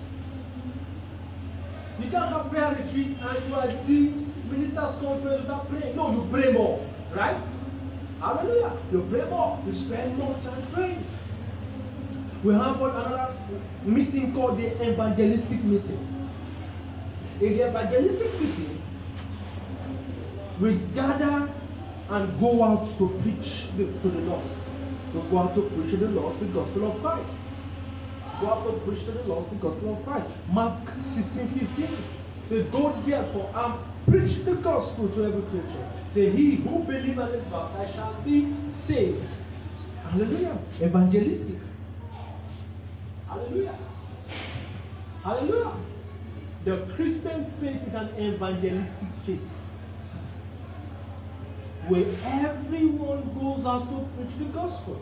You can't have prayer retreat and you are doing ministers' conference without praying. No, you pray more. Right? Hallelujah. You pray more. You spend more time praying. We have another meeting called the evangelistic meeting. In the evangelistic meeting, we gather and go out to preach the, to the lost. We go out to preach to the lost the gospel of Christ. Go out to preach to the lost the gospel of Christ. Mark sixteen fifteen. Say, go therefore and preach the gospel to every creature. Say, he who believes and is baptized shall be saved. Hallelujah. Evangelistic. Hallelujah. Hallelujah. The Christian faith is an evangelistic faith, where everyone goes out to preach the gospel.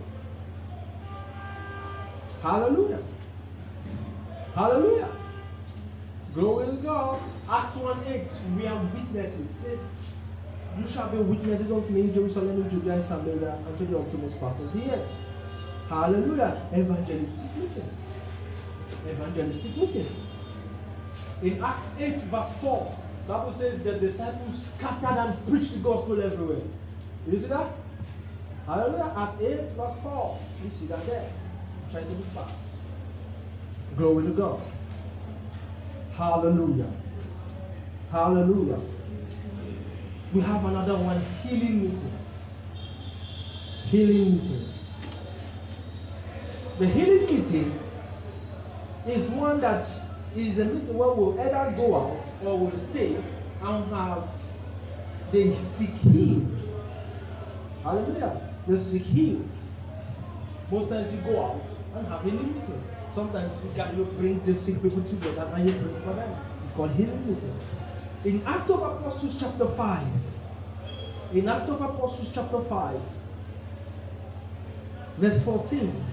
Hallelujah. Hallelujah. Glory to God. Acts one eight, we are witnesses. It says, you shall be witnesses of me in Jerusalem, in Judea, and Samaria, and to the uttermost part of the earth. Hallelujah. Evangelistic meeting. Evangelistic meeting. In Acts eight, verse four, the Bible says the disciples scattered and preached the gospel everywhere. You see that? Hallelujah. Acts eight, verse four. You see that there. Try to be fast. Glory to God. Hallelujah. Hallelujah. We have another one, healing meeting. Healing meeting. The healing meeting is one that is a meeting where we'll either go out or we'll stay and have the sick healed. Hallelujah. The sick healed. Most times you go out and have a healing meeting. Sometimes you, can, you bring the sick people together and you pray for them. It's called healing meeting. In Acts of Apostles chapter five, in Acts of Apostles chapter five, verse fourteen,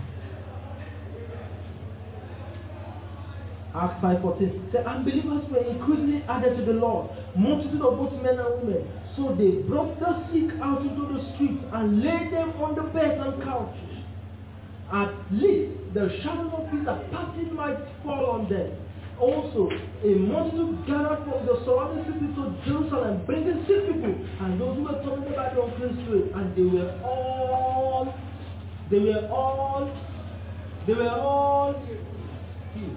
Acts five fourteen, the unbelievers were increasingly added to the Lord, multitude of both men and women. So they brought the sick out into the streets and laid them on the beds and couches. At least the shadow of Peter passing might fall on them. Also, a multitude gathered from the surrounding cities to Jerusalem, bringing sick people and those who were tormented by the unclean spirit, and they were all, they were all, they were all healed.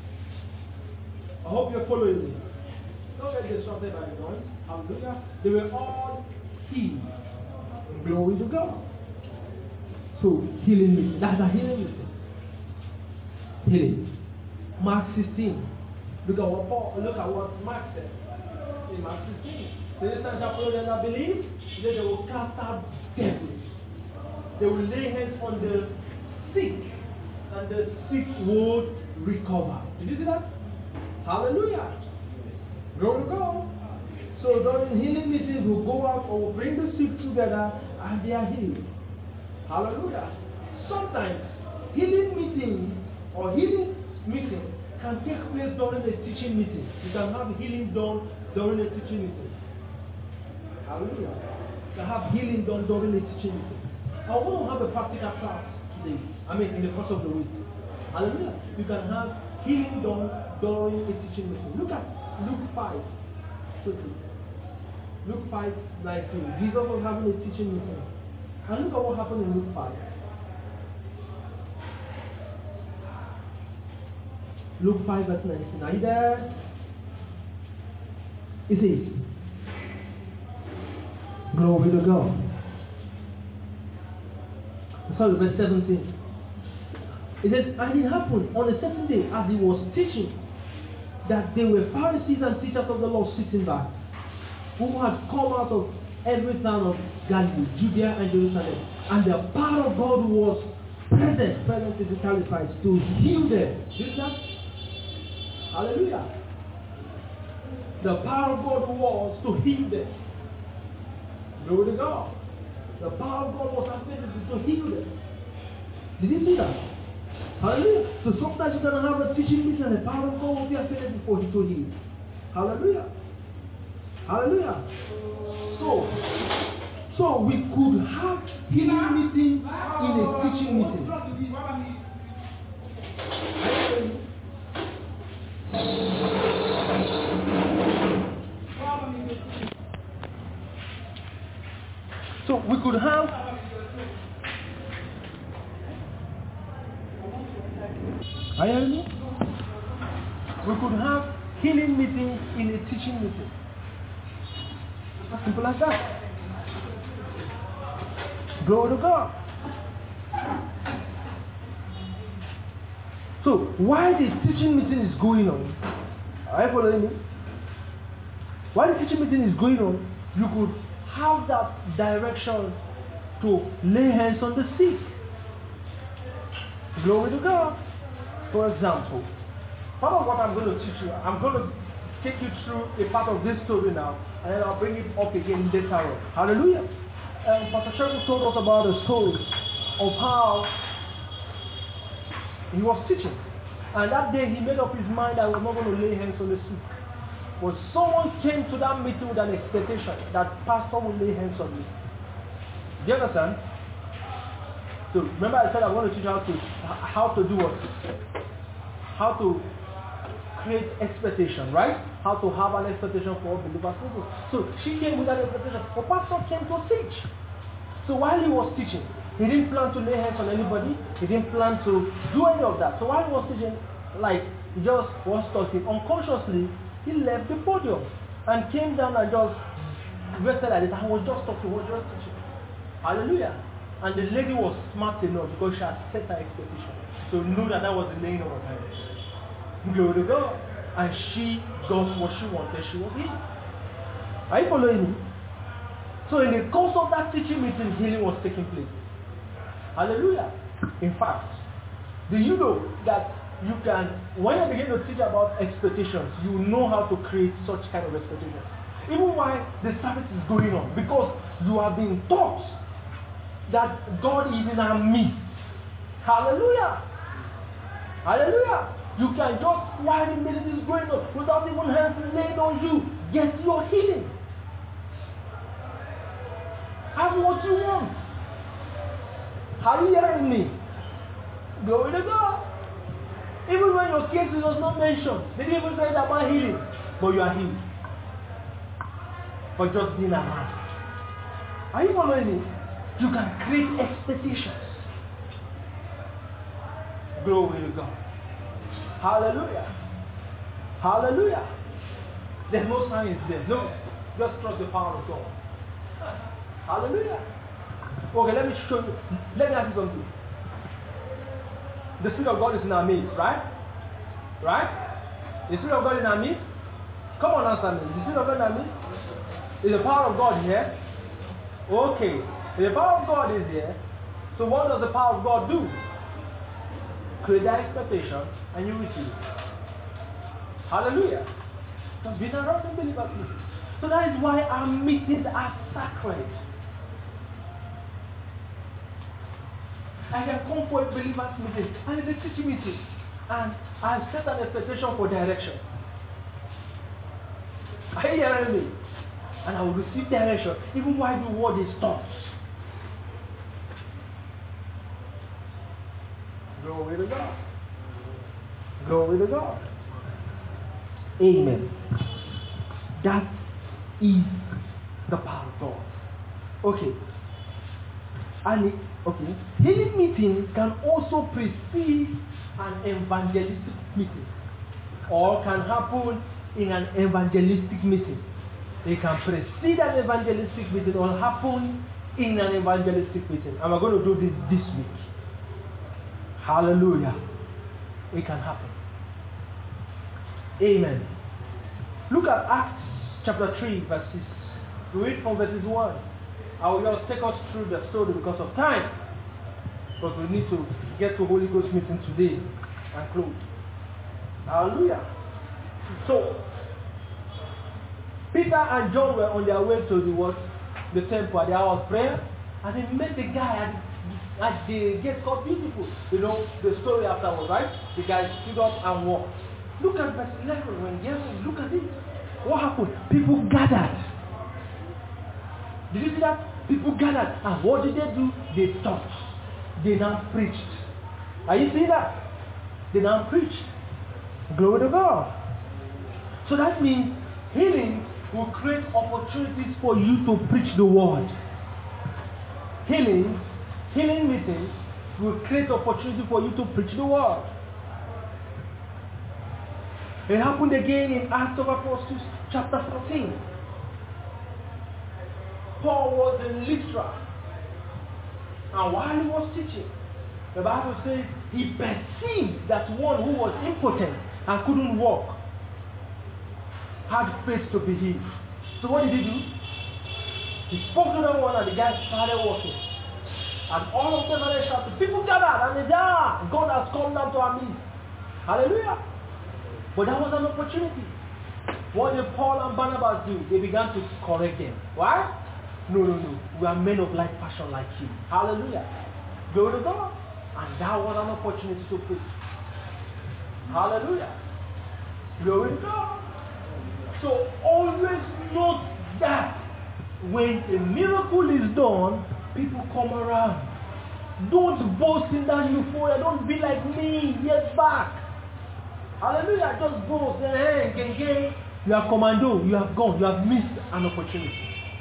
I hope you're following me. Don't get disrupted by the noise. Hallelujah. They were all healed. Glory to God. So, healing meeting. That's a healing meeting. Healing. Mark sixteen. Look at what Paul, look at what Mark said. In Mark sixteen. The instant shall follow them that believe, then they will cast out devils. They will lay hands on the sick, and the sick will recover. Did you see that? Hallelujah. Glory to God. So during healing meetings, we'll go out or we'll bring the sick together and they are healed. Hallelujah. Sometimes healing meetings or healing meetings can take place during a teaching meeting. You can have healing done during a teaching meeting. Hallelujah. You can have healing done during a teaching meeting. I want to have a practical class today. I mean, in the course of the week. Hallelujah. You can have healing done during a teaching meeting. Look at Luke five. Luke five nineteen. Jesus was having a teaching meeting. And look at what happened in Luke five. Luke five verse nineteen. Are you there? It says, glory to God. Sorry, verse seventeen. It says, and it happened on a certain day as he was teaching that there were Pharisees and teachers of the law sitting by, who had come out of every town of Galilee, Judea and Jerusalem. And the power of God was present, present is italicised, to heal them. Did that? Hallelujah. The power of God was to heal them. Glory to God. The power of God was available to heal them. Did you see that? Hallelujah. So sometimes you're going to have a teaching meeting and the power of God will be available for you to heal. Hallelujah. Hallelujah. So, so we could have healing meeting in a teaching meeting. So we could have Are you hearing me? We could have healing meeting in a teaching meeting. As simple as that. Glory to God. So while the teaching meeting is going on, are you following me? While the teaching meeting is going on, you could have that direction to lay hands on the sick. Glory to God. For example, part of what I'm going to teach you, I'm going to take you through a part of this story now, and then I'll bring it up again later on. Hallelujah. Um, Pastor Sherwood told us about the story of how he was teaching. And that day he made up his mind that he was not going to lay hands on the sick. But someone came to that meeting with an expectation that pastor will lay hands on me. Do you understand? So remember I said I want to teach you how to how to do what? How to create expectation, right? How to have an expectation for believers. So she came with an expectation. The pastor came to teach. So while he was teaching, he didn't plan to lay hands on anybody. He didn't plan to do any of that. So while he was teaching, like he just was talking, unconsciously he left the podium and came down and just rested like this. I was just talking, was just teaching. Hallelujah. And the lady was smart enough because she had set her expectation. So knew that that was the laying of her hands. Glory to God. And she got what she wanted. She was healed. Are you following me? So in the course of that teaching meeting, healing was taking place. Hallelujah. In fact, do you know that you can, when you begin to teach about expectations, you know how to create such kind of expectations. Even while the service is going on. Because you are being taught that God is in our midst. Hallelujah. Hallelujah. You can just, while the meeting is going on, without even hands laid on you, get your healing. Have what you want. Are you hearing me? Glory to God. Even when your case was not mentioned, they didn't even say about healing, but you are healed. For just being a man. Are you following me? You can create expectations. Glory to God. Hallelujah. Hallelujah. There's no science there. No. Just trust the power of God. Hallelujah. Okay, let me show you. Let me ask you something. The Spirit of God is in our midst, right? Right? The Spirit of God is in our midst? Come on, answer me. The Spirit of God in our midst? Is the power of God here? Okay. If the power of God is here, so what does the power of God do? Create that expectation and you receive. Hallelujah. Because we are not believers. So that is why our meetings are sacred. I can come for a believer's meeting and it's a teaching meeting and I set an expectation for direction. Are you hearing me? And I will receive direction even while the word is taught. Glory to God. Glory to God. Amen. That is the power of God. Okay. And it, okay. Healing meeting can also precede an evangelistic meeting, or can happen in an evangelistic meeting. It can precede an evangelistic meeting or happen in an evangelistic meeting. And we're going to do this this week. Hallelujah. It can happen. Amen. Look at Acts chapter three, verses We read from verses one. I will just take us through the story because of time. But we need to get to Holy Ghost meeting today and close. Hallelujah. So, Peter and John were on their way to the what? The temple at the hour of prayer. And they met the guy at, at the gate called Beautiful. You know the story afterwards, right? The guy stood up and walked. Look at verse eleven. When Jesus, look at it. What happened? People gathered. Did you see that? People gathered. And what did they do? They taught. They now preached. Are you seeing that? They now preached. Glory to God. So that means healing will create opportunities for you to preach the word. Healing, healing meetings will create opportunity for you to preach the word. It happened again in Acts of Apostles chapter fourteen. Paul was in Lystra. And while he was teaching, the Bible says he perceived that one who was impotent and couldn't walk had faith to be healed. So what did he do? He spoke to that one and the guy started walking. And all of them started shouting, people gathered and they said, ah, God has come down to our midst. Hallelujah. But that was an opportunity. What did Paul and Barnabas do? They began to correct them. Why? No, no, no. We are men of like passion like you. Hallelujah. Glory to God. And that was an opportunity to preach. Hallelujah. Glory to God. So always note that when a miracle is done, people come around. Don't boast in that euphoria. Don't be like me years back. Hallelujah. Just go, say, hey, gang, gang. You are commando. You have gone. You have missed an opportunity.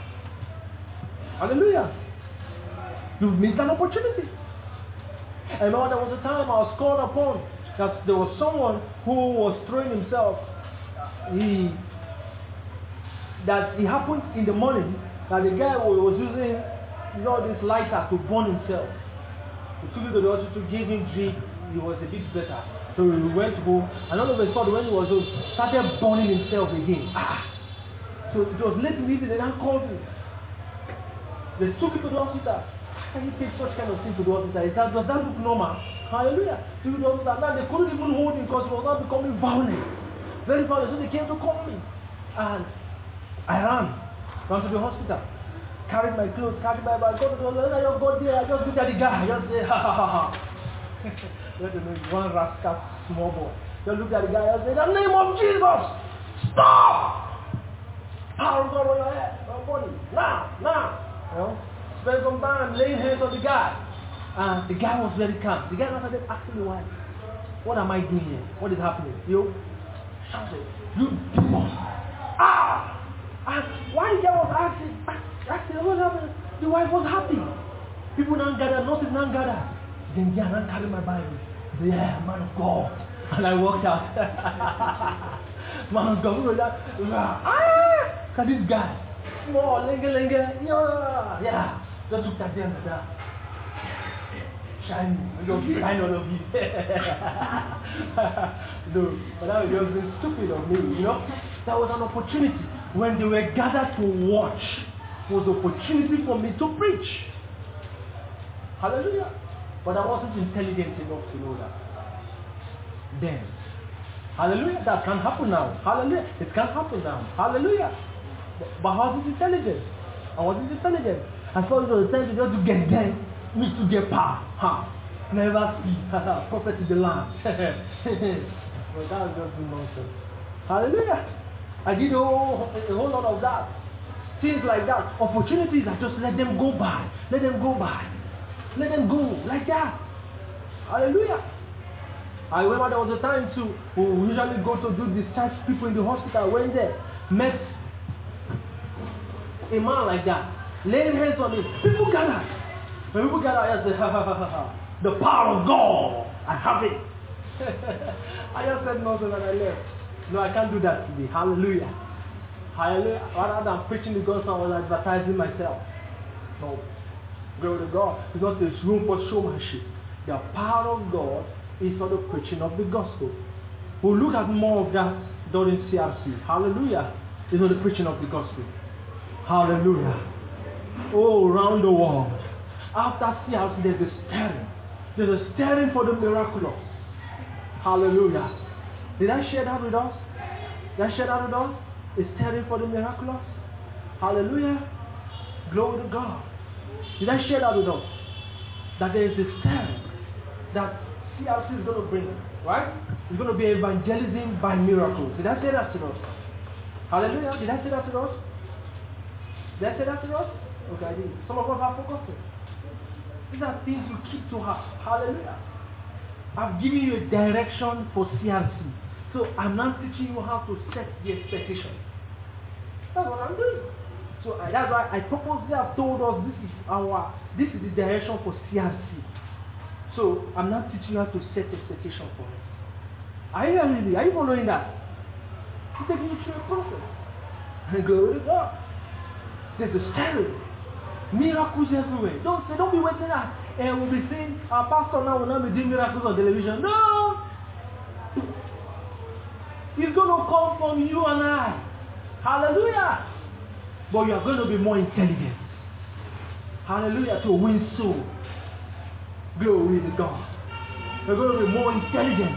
Hallelujah. You've missed an opportunity. I remember there was a time I was called upon that there was someone who was throwing himself. He that it happened in the morning that the guy was using you know, this lighter to burn himself. He took it to the hospital, gave him drink. He was a bit better. So we went to go, and all of a sudden when he was home, started burning himself again. Ah! So it was late in the evening, they now called me. They took him to the hospital. How can you take such kind of thing to the hospital? Is that, does that look normal? Hallelujah. To the hospital. Now they couldn't even hold him because he was now becoming violent. Very violent. So they came to call me. And I ran. Ran to the hospital. Carried my clothes, carried my bag, go to the hospital. I just got there. I just looked at the guy. I just said, ha ha ha ha. One rascal, small boy. Just looked at the guy. I said, in the name of Jesus, stop! Power of God on your head, on your body. Now, now. You know, spend some time laying hands on the guy. And the guy was very calm. The guy started asking me why. What am I doing here? What is happening? You shouted, you demon. Ah! And why the guy was asking, asking what happened? The wife was happy. People now gather, nurses now gather. Then yeah, I carry my Bible. Say, yeah, man of God. And I walked out. Man of God, ah! Because this guy. Small, linga, linga, yeah, yeah. Just look at them like that. Shiny, shine all of you. No, but that was just being stupid of me, you know. That was an opportunity. When they were gathered to watch, it was an opportunity for me to preach. Hallelujah. But I wasn't intelligent enough to know that. Then, hallelujah, that can happen now. Hallelujah, it can happen now. Hallelujah. But how is intelligence? And what is intelligence? As far as the time to just to get there, need to get power. Huh? Never see prophet in the land. But that was just nonsense. Hallelujah. I did a whole, a whole lot of that. Things like that. Opportunities, I just let them go by. Let them go by. Let them go like that. Hallelujah. I remember there was a time too, we usually go to do discharge people in the hospital. Went there, met a man like that, laying hands on him. People gather. When people gather, I say, ha ha ha ha ha. The power of God, I have it. I just said nothing and I left. No, I can't do that today. Hallelujah. Hallelujah. Rather than preaching the gospel, I was advertising myself. No. Glory to God. Because there's room for showmanship. The power of God is for the preaching of the gospel. We'll look at more of that during C R C. Hallelujah. It's not the preaching of the gospel. Hallelujah. Oh, around the world. After C R C, there's a stirring. There's a stirring for the miraculous. Hallelujah. Did I share that with us? Did I share that with us? A stirring for the miraculous. Hallelujah. Glory to God. Did I share that with us? That there is a stirring that C R C is going to bring. Right? It's going to be evangelism by miracles. Did I say that to us? Hallelujah. Did I say that to us? Did I say that to us? Okay, I did. Some of us have forgotten. These are things you keep to heart. Hallelujah. I've given you a direction for C R C. So I'm now teaching you how to set the expectation. That's what I'm doing. So I, that's why I purposely have told us this is our, this is the direction for C R C. So I'm now teaching you how to set expectation for it. Are you really? Are you following that? It's taking you through a process. And glory to God. There's a stirring. Miracles everywhere. Don't say, don't be waiting at, and we'll be saying, our pastor now will not be doing miracles on television. No! It's going to come from you and I. Hallelujah! But you are going to be more intelligent. Hallelujah, to win souls. Glory to God. You're going to be more intelligent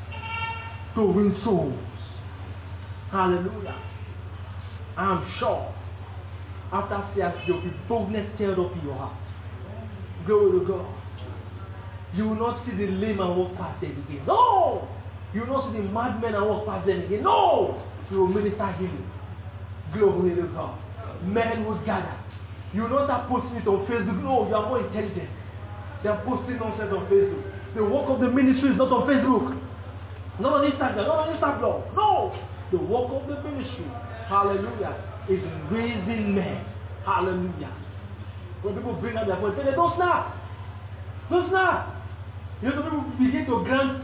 to win souls. Hallelujah. I'm sure after C R C, there will be boldness stirred up in your heart. Glory to God. You will not see the lame and walk past them again. No! You will not see the madmen and walk past them again. No! You will minister healing. Glory to God. Men will gather. You will not start posting it on Facebook. No, you are more intelligent. They are posting nonsense on Facebook. The work of the ministry is not on Facebook. Not on Instagram. Not on Instagram. No! The work of the ministry, hallelujah, is raising men. Hallelujah. When people bring out their voice, say, don't snap. Don't snap. You know, people begin to grant,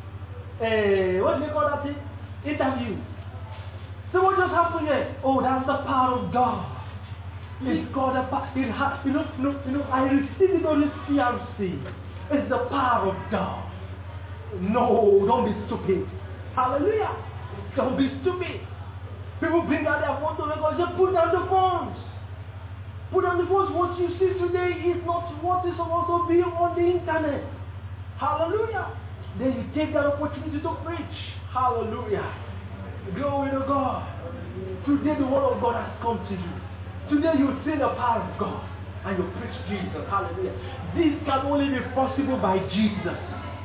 uh, what do they call that thing? Interview. So what just happened here? Oh, that's the power of God. It's God, the power. It ha- you know, you know, you know, I received it on the C R C. It's the power of God. No, don't be stupid. Hallelujah. Don't be stupid. People bring out their phone to record. Just put down the phones. Put down the phones. What you see today is not what is supposed to be on the internet. Hallelujah. Then you take that opportunity to preach. Hallelujah. Glory to God. Today the word of God has come to you. Today you see the power of God and you preach Jesus. Hallelujah. This can only be possible by Jesus.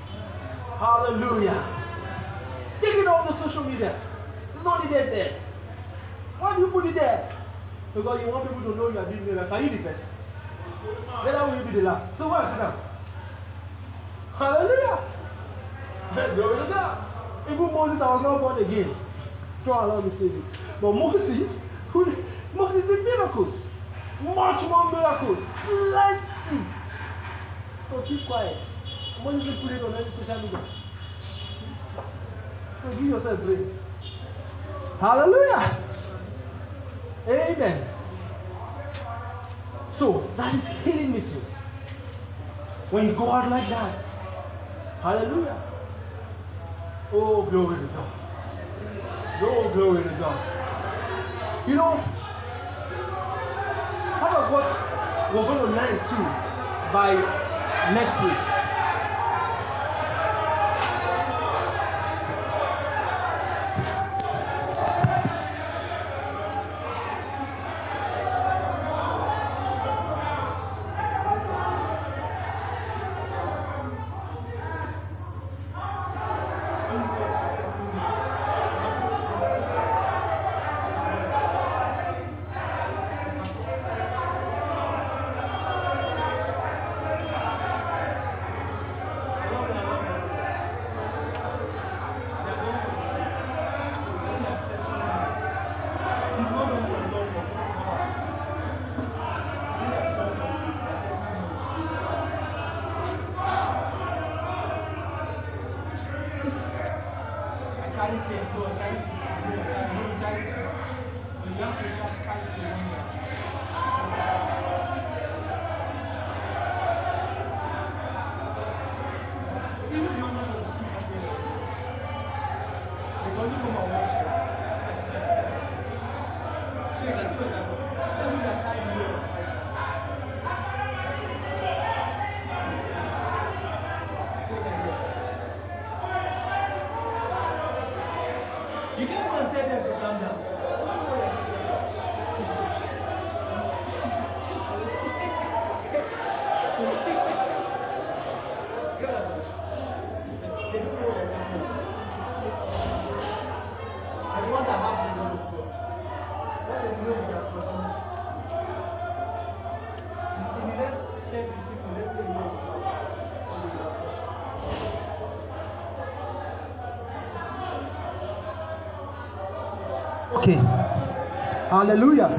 Hallelujah. Take it off the social media. It's not needed there. Why do you put it there? Because you want people to know you are doing miracles. Are you the best? Then how will you be the last? So why sit down? Hallelujah. Glory to God. Even Moses, I was not born again. So allow me to say it. But Moses, who, Moses did miracles. Much more miracles. Plenty. So keep quiet. Moses didn't put it on any social media. So give yourself grace. Hallelujah. Amen. So that is healing meetings. When you go out like that. Hallelujah. Oh, glory to God. Oh, glory to God. You know, how about what we're going to learn too by next week? them to calm down. Okay. Hallelujah.